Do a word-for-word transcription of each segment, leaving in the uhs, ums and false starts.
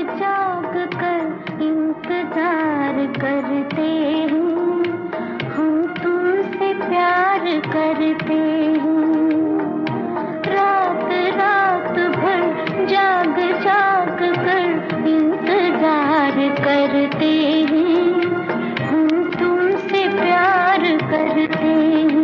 जाग कर इंतजार करते हैं, हम तुमसे प्यार करते हैं। रात रात भर जाग जाग कर इंतजार करते हैं, हम तुमसे प्यार करते हैं।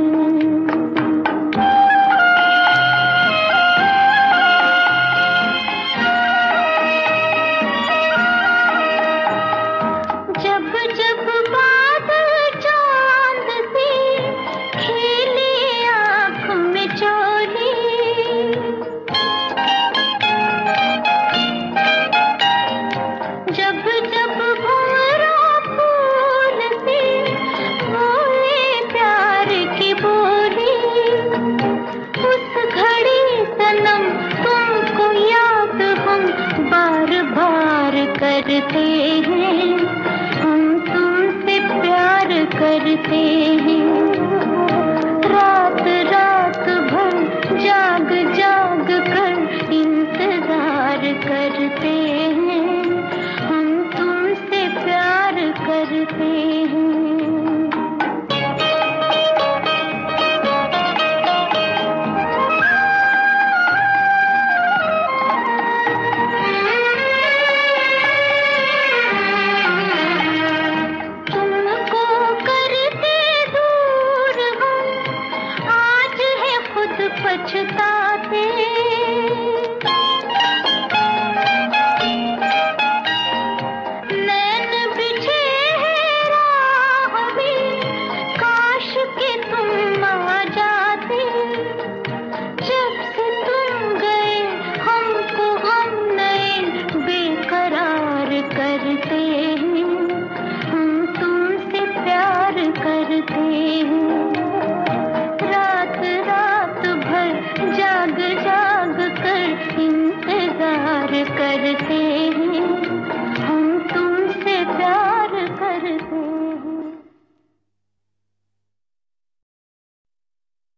करते हैं, हम तुमसे प्यार करते हैं। रात रात भर जाग जाग कर इंतजार करते हैं, हम तुमसे प्यार करते हैं। पछताते नैन बिछे हैं राह में, काश के तुम आ जाते। जब से तुम गए हमको हम नए बेकरार करते हैं, हम तुमसे प्यार करते।